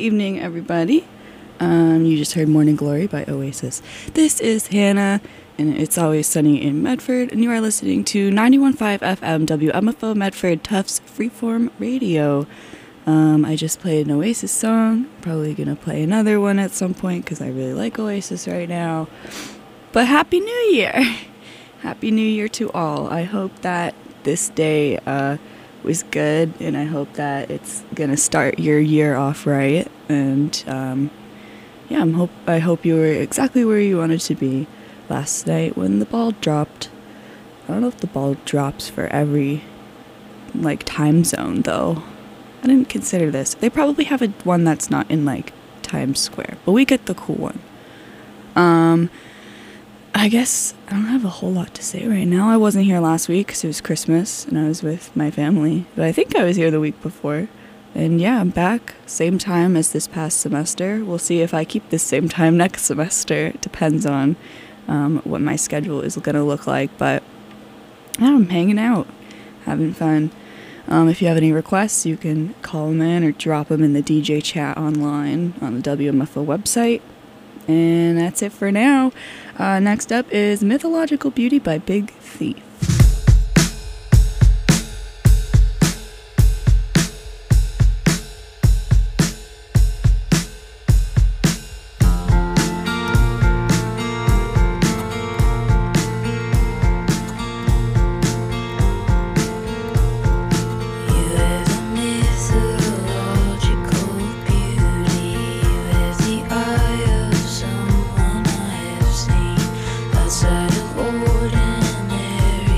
evening, everybody. You just heard Morning Glory by Oasis. This is Hannah, and it's always sunny in Medford, and you are listening to 91.5 FM WMFO Medford Tufts Freeform Radio. I just played an Oasis song. Probably gonna play another one at some point because I really like Oasis right now. But Happy New Year! Happy New Year to all. I hope that this day was good, and I hope that it's gonna start your year off right. And I hope you were exactly where you wanted to be last night when the ball dropped. I don't know if the ball drops for every time zone though. I didn't consider this. They probably have one that's not in Times Square, but we get the cool one. I guess I don't have a whole lot to say right now. I wasn't here last week because it was Christmas and I was with my family, but I think I was here the week before. And yeah, I'm back, same time as this past semester. We'll see if I keep this same time next semester. It depends on what my schedule is going to look like, but I'm hanging out, having fun. If you have any requests, you can call them in or drop them in the DJ chat online on the WMFO website. And that's it for now. Next up is Mythological Beauty by Big Thief. Outside of ordinary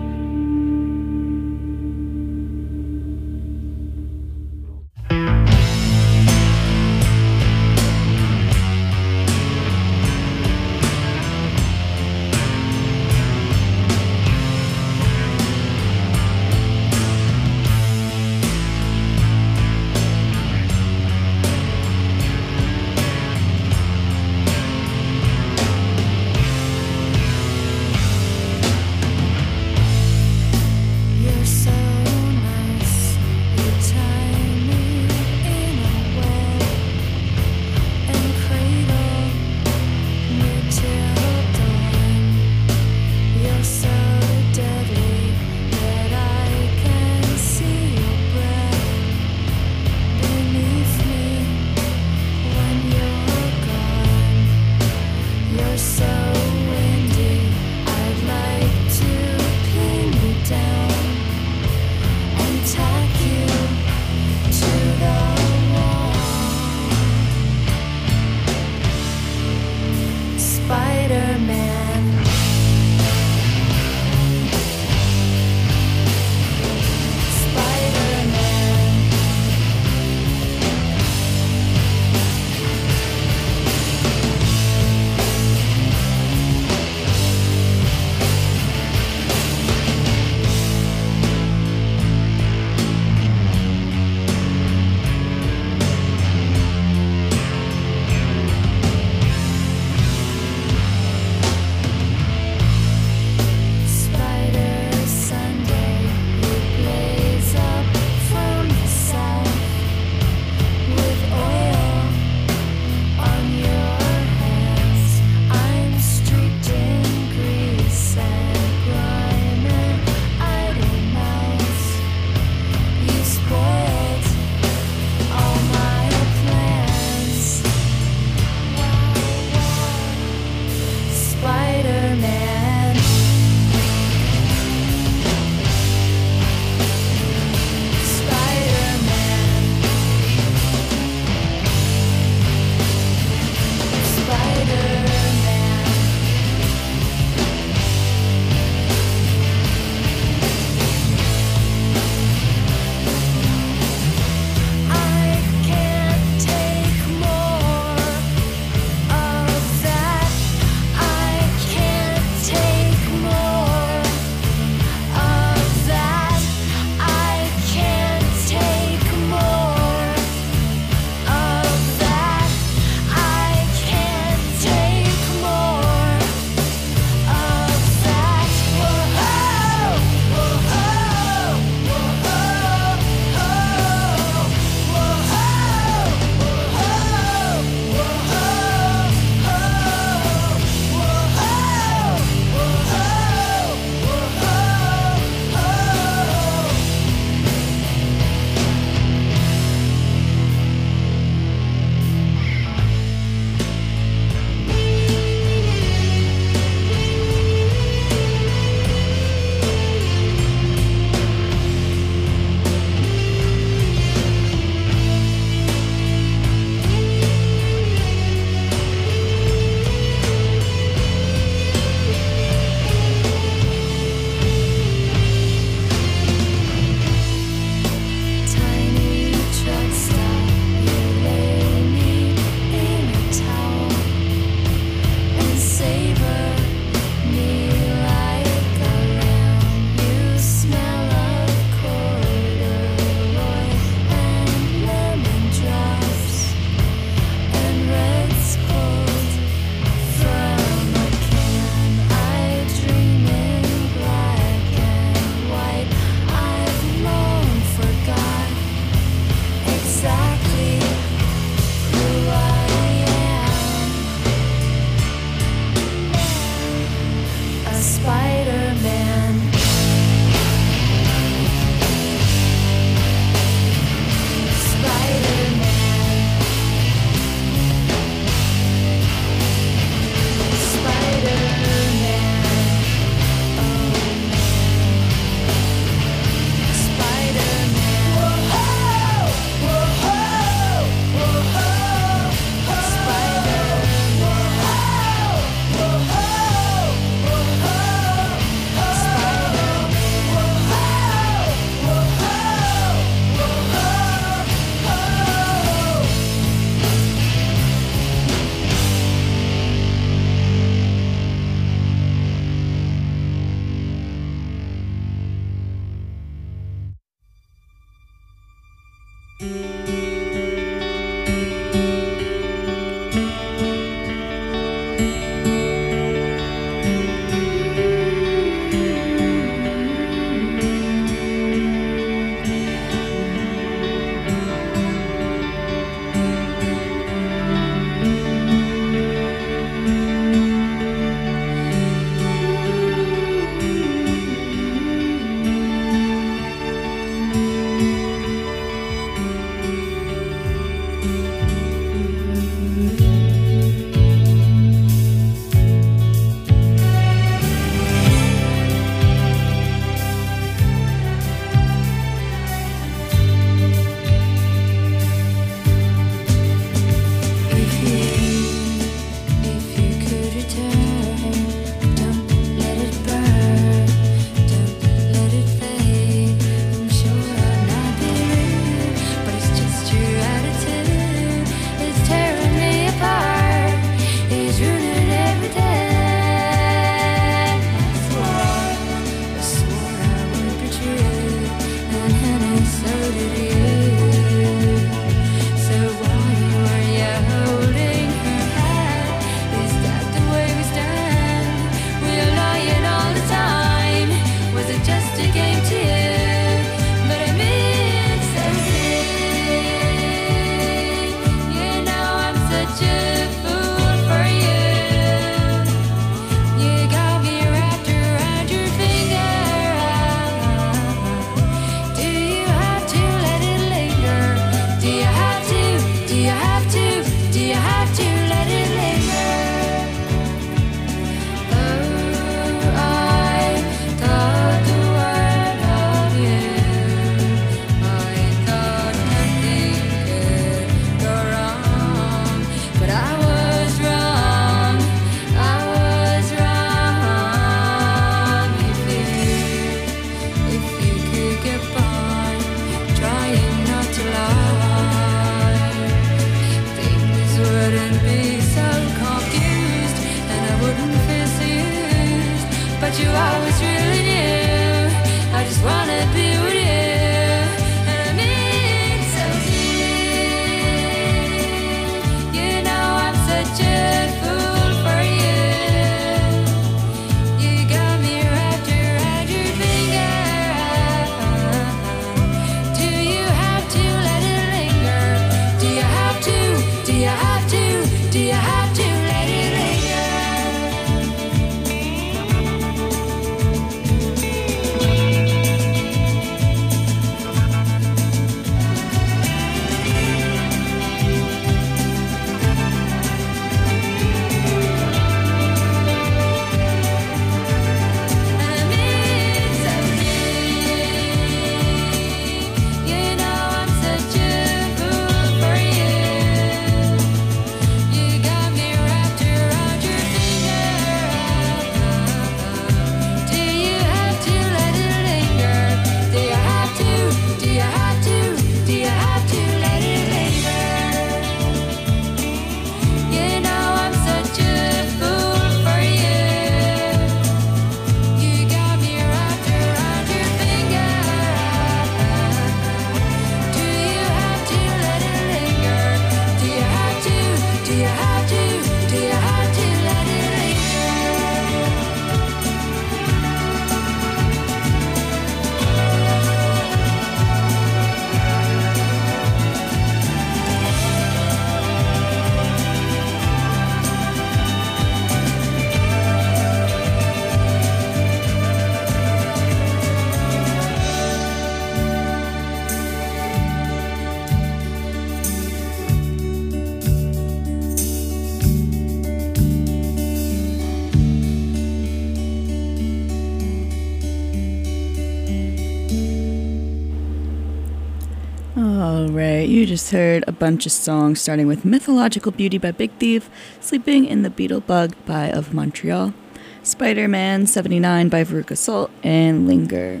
Alright, you just heard a bunch of songs starting with Mythological Beauty by Big Thief, Sleeping in the Beetle Bug by Of Montreal, Spider-Man 79 by Veruca Salt, and Linger,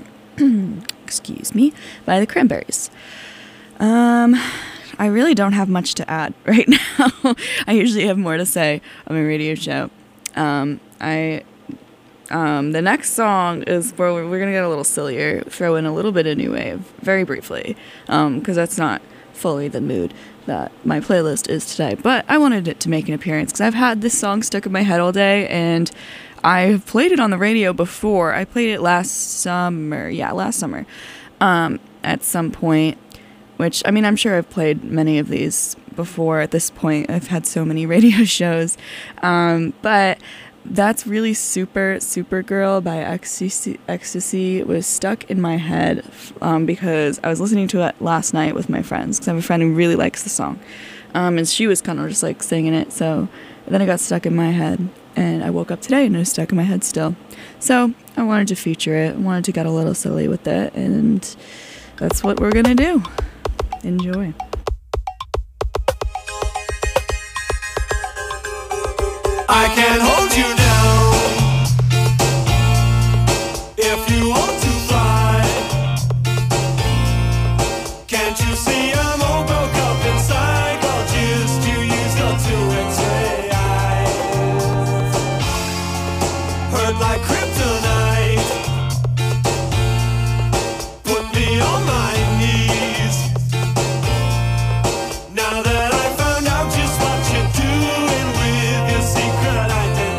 excuse me, by the Cranberries. I really don't have much to add right now. I usually have more to say on my radio show. The next song is where we're gonna get a little sillier, throw in a little bit of new wave, very briefly, because that's not fully the mood that my playlist is today. But I wanted it to make an appearance because I've had this song stuck in my head all day, and I've played it on the radio before. I played it last summer, at some point. Which, I mean, I'm sure I've played many of these before at this point. I've had so many radio shows. But that's really Supergirl by Ecstasy was stuck in my head because I was listening to it last night with my friends because I have a friend who really likes the song. And she was kind of just like singing it. So then it got stuck in my head. And I woke up today and it was stuck in my head still. So I wanted to feature it. I wanted to get a little silly with it. And that's what we're going to do. Enjoy. I can hold you down if you want to fly. Can't you see I'm all broke up inside? Well, just you used up to it. Hurt like kryptonite. Put me on my knees. Now that I found out just what you're doing with your secret identity.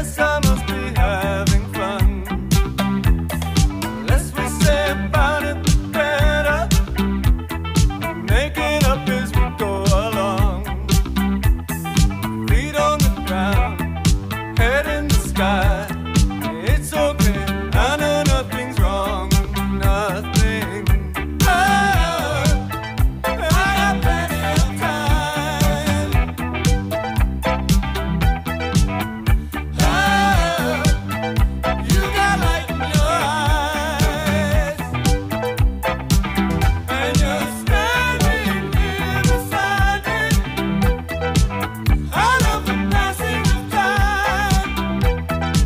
Guess I must be having fun. Less we say about it, the better. Make it up as we go along. Feet on the ground, head in the sky. It's okay, I know nothing's wrong. Nothing. Oh, I got plenty of time. Oh, you got light in your eyes, and you're standing here beside me. I love the passing of time.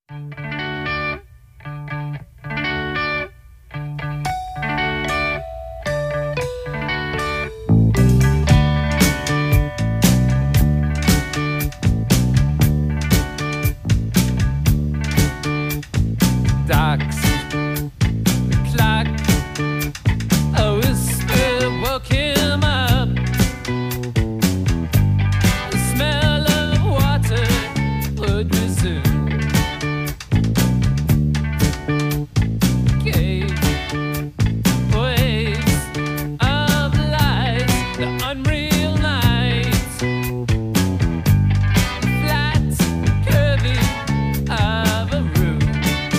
Ducks, the clock, a whisper woke him up. The smell of water would resume. Cave waves of light, the unreal night, flat curving of a room.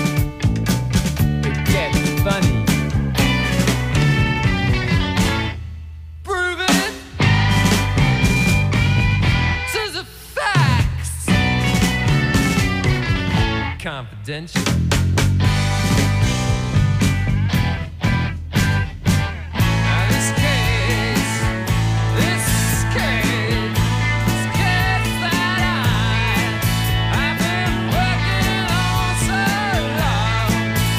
It gets funny. Prove it to the facts. Confidential. Now this case that I've been working on so long.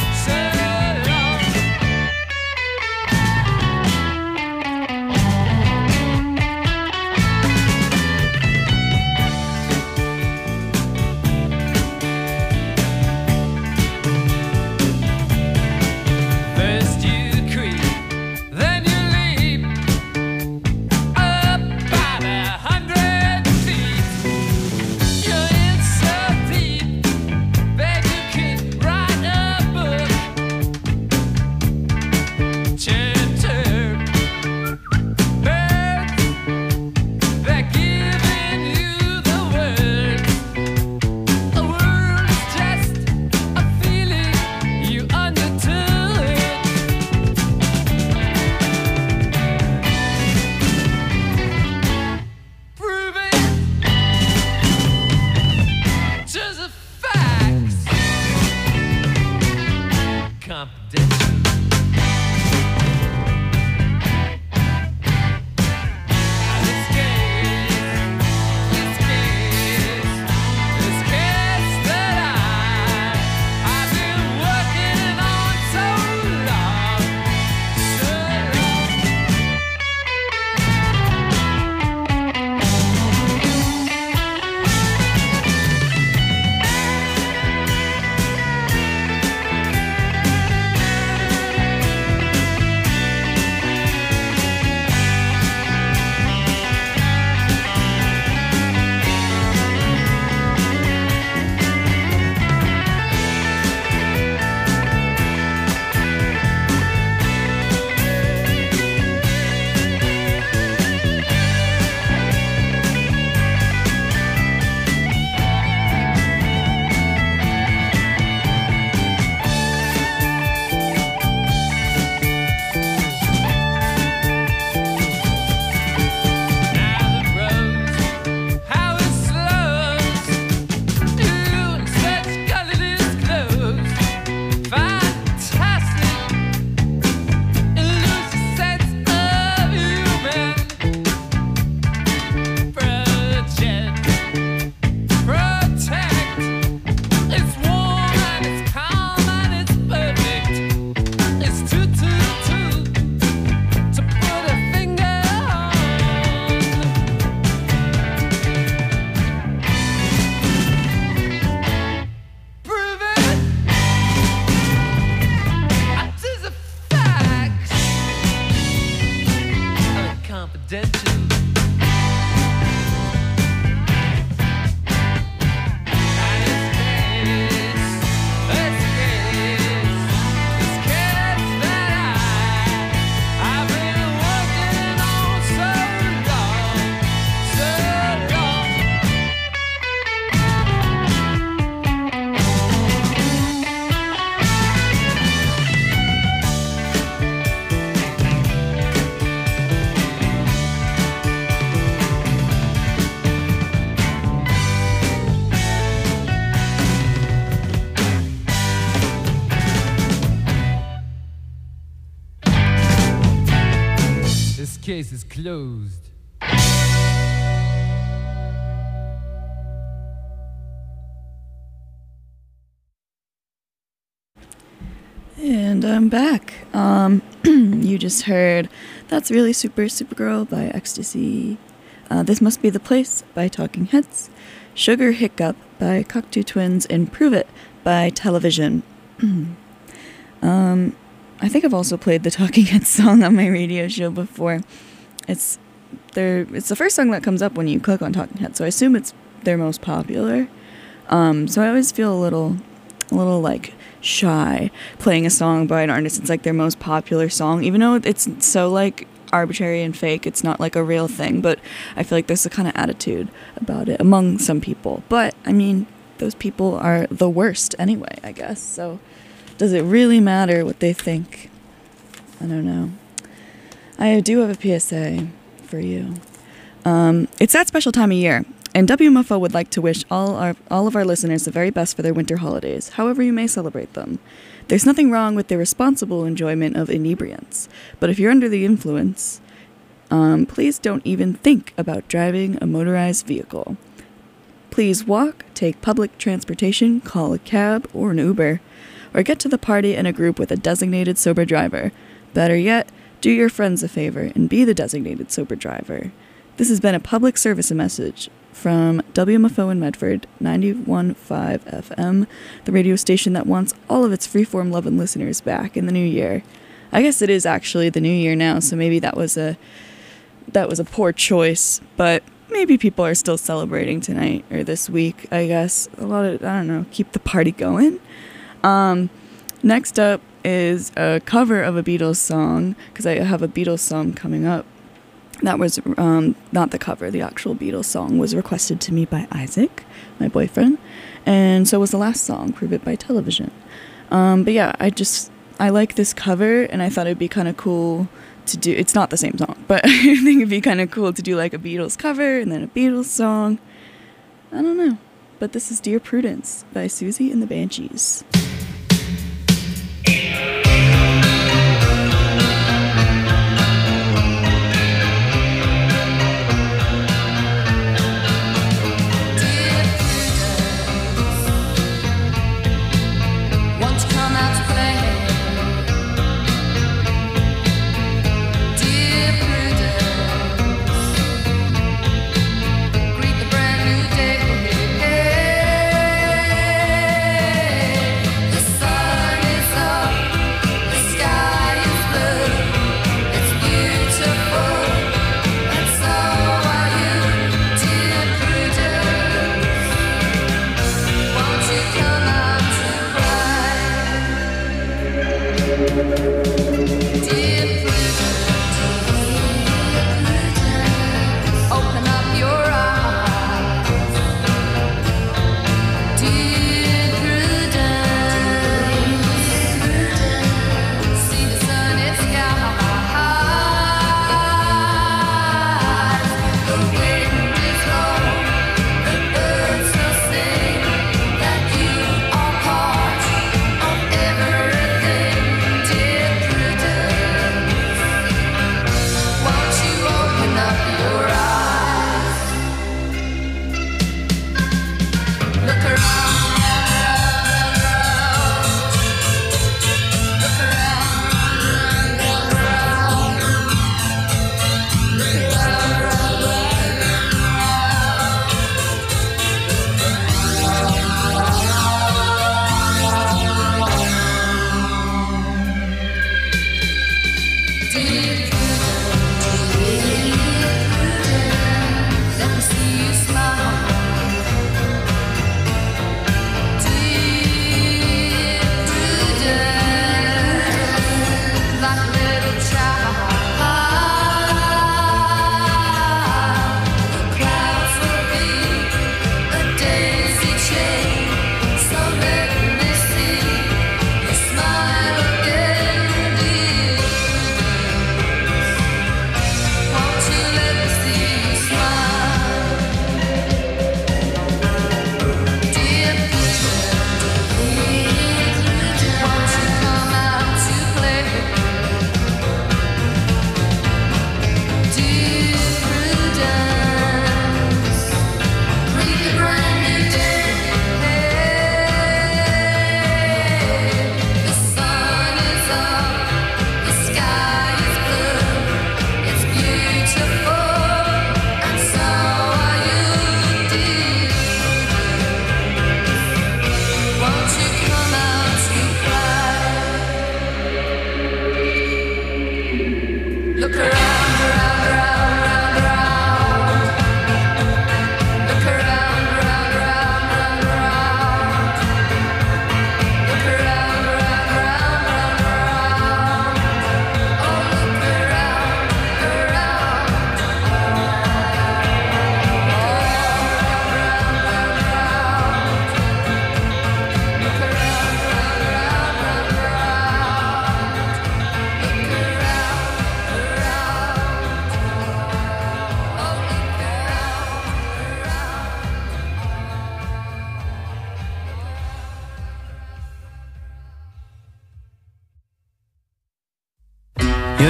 First you creep, then you leap up about 100 feet. You're in so deep that you could write a book. Chapter birds, they're giving you the words. A word is just a feeling you understood. Prove it to the facts. Confidential. This case that I've been working on so long. Now the road, how it slows you in such colorless clothes. Fantastic, it loses sense of human. Project, protect. It's warm and it's calm and it's perfect. It's too to put a finger on. Prove it to the facts. Confidential. This case that I've been working on so long. This case is closed. And I'm back. You just heard That's Really Super Supergirl by Ecstasy. This Must Be the Place by Talking Heads. Sugar Hiccup by Cocteau Twins. And Prove It by Television. I think I've also played the Talking Heads song on my radio show before. It's the first song that comes up when you click on Talking Heads, so I assume it's their most popular. So I always feel a little like shy playing a song by an artist. It's like their most popular song, even though it's so like arbitrary and fake. It's not like a real thing, but I feel like there's a kind of attitude about it among some people. But I mean, those people are the worst anyway, I guess. So does it really matter what they think? I don't know. I do have a PSA for you. It's that special time of year, and WMFO would like to wish all of our listeners the very best for their winter holidays, however you may celebrate them. There's nothing wrong with the responsible enjoyment of inebriants, but if you're under the influence, please don't even think about driving a motorized vehicle. Please walk, take public transportation, call a cab or an Uber, or get to the party in a group with a designated sober driver. Better yet, do your friends a favor and be the designated sober driver. This has been a public service message from WMFO in Medford, 91.5 FM, the radio station that wants all of its freeform loving listeners back in the new year. I guess it is actually the new year now, so maybe that was a poor choice, but maybe people are still celebrating tonight or this week, I guess. I don't know, keep the party going. Next up is a cover of a Beatles song, because I have a Beatles song coming up. That was not the cover. The actual Beatles song was requested to me by Isaac, my boyfriend, and so was the last song, Prove It by Television. But yeah, I like this cover, and I thought it'd be kind of cool to do. It's not the same song, but I think it'd be kind of cool to do like a Beatles cover and then a Beatles song. I don't know. But this is Dear Prudence by Susie and the Banshees.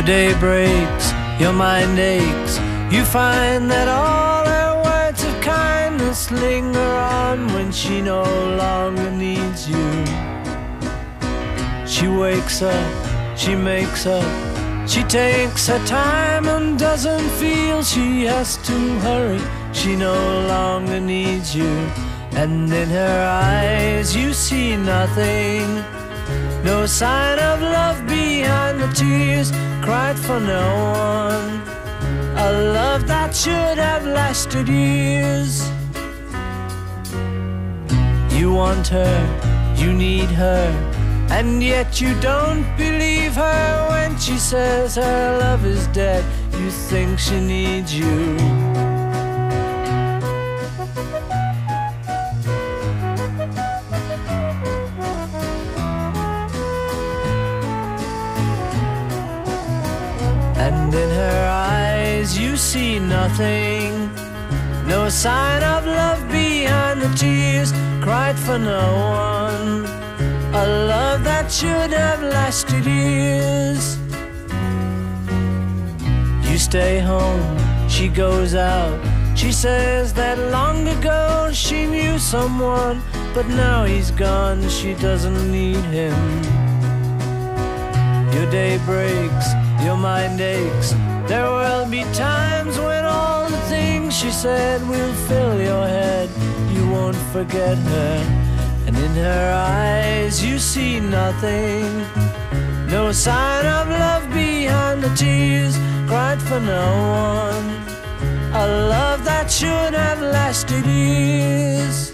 Your day breaks, your mind aches. You find that all her words of kindness linger on when she no longer needs you. She wakes up, she makes up, she takes her time and doesn't feel she has to hurry. She no longer needs you. And in her eyes you see nothing, no sign of love behind the tears cried for no one, a love that should have lasted years. You want her, you need her, and yet you don't believe her when she says her love is dead. You think she needs you. And in her eyes you see nothing, no sign of love behind the tears cried for no one, a love that should have lasted years. You stay home, she goes out. She says that long ago she knew someone, but now he's gone, she doesn't need him. Your day breaks, your mind aches. There will be times when all the things she said will fill your head. You won't forget her, and in her eyes you see nothing, no sign of love behind the tears cried for no one, a love that should have lasted years.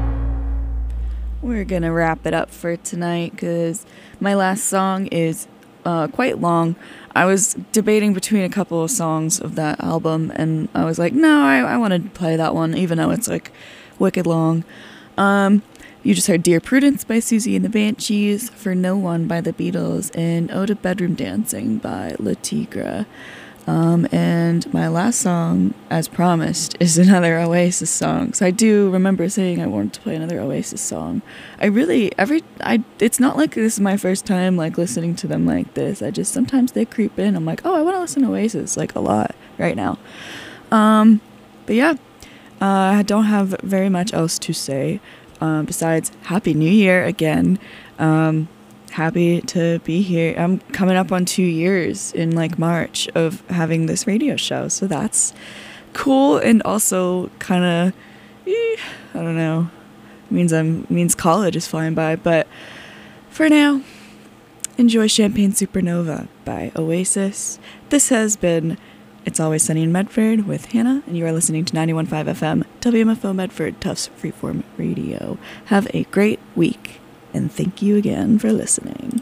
We're gonna wrap it up for tonight because my last song is quite long. I was debating between a couple of songs of that album, and I was like, no, I want to play that one, even though it's like wicked long. You just heard Dear Prudence by Susie and the Banshees, For No One by the Beatles, and Ode to Bedroom Dancing by Le Tigre. And my last song, as promised, is another Oasis song. So I do remember saying I wanted to play another Oasis song. It's not like this is my first time like listening to them like this. Sometimes they creep in. I'm like, oh, I want to listen to Oasis like a lot right now. But yeah, I don't have very much else to say besides Happy New Year again. Happy to be here. I'm coming up on 2 years in like March of having this radio show, so that's cool, and also kind of I don't know, means college is flying by. But for now, enjoy Champagne Supernova by Oasis. This has been It's Always Sunny in Medford with Hannah, and you are listening to 91.5 FM WMFO Medford, Tufts Freeform Radio. Have a great week, and thank you again for listening.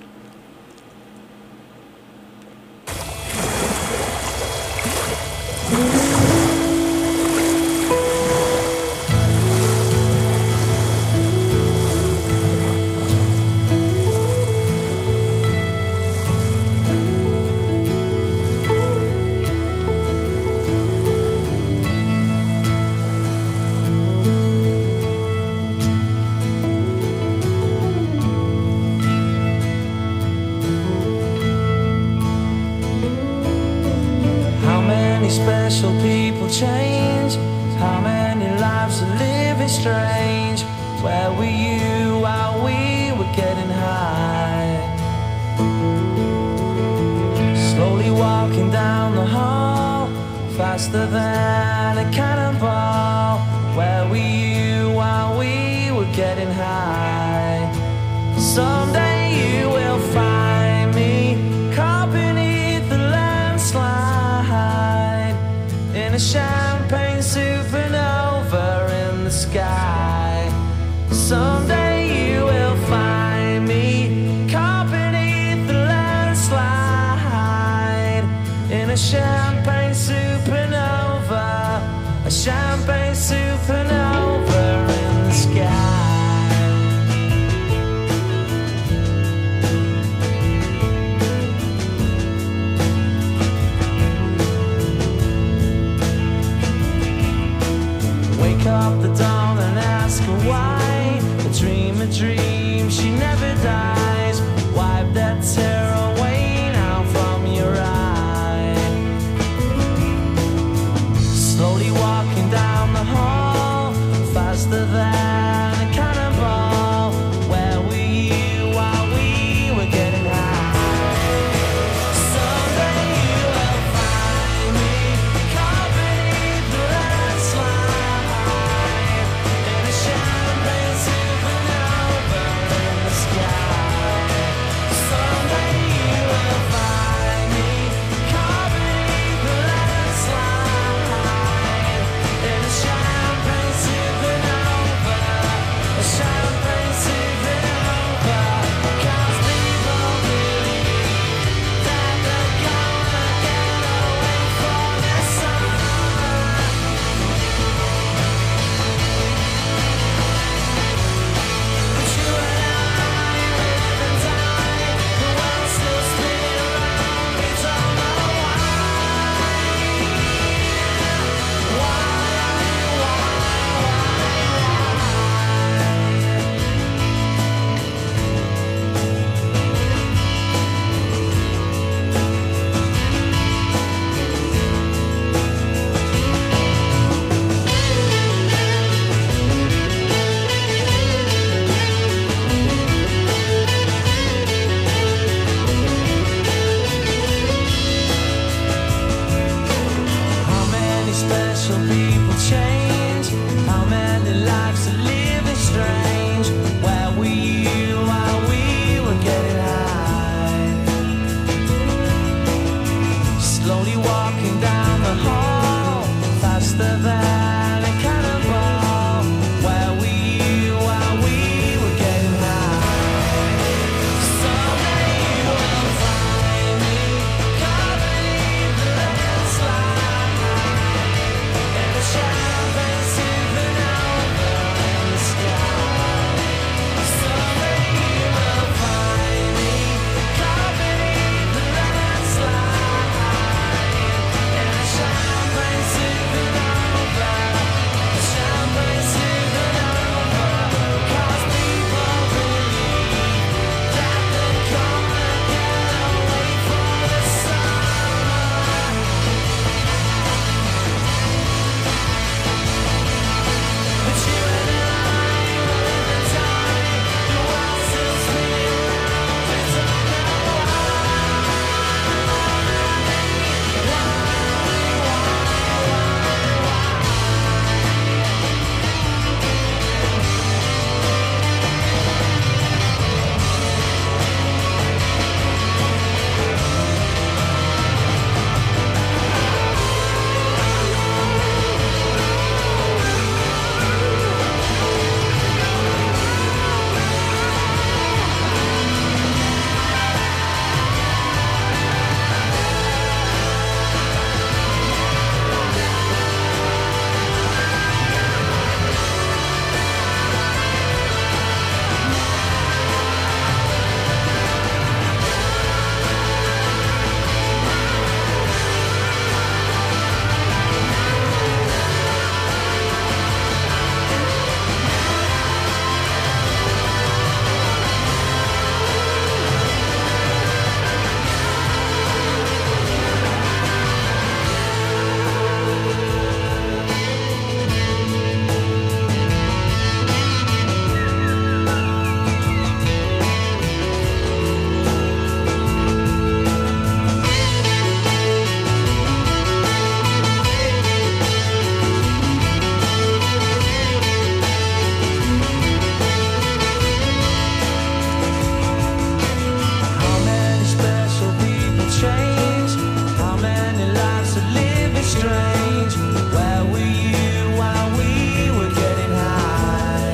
Special people change. How many lives are living strange? Where were you while we were getting high? Slowly walking down the hall, faster than a cannonball. Where were you while we were getting high? Someday you will find me caught beneath the landslide, in a champagne supernova in the sky. Someday you will find me caught beneath the landslide, in a champagne supernova, a champagne supernova in the sky. Up the dawn and ask her why. A dream, she never dies. Wipe that tear away now from your eye. Slowly walking down the hall, faster than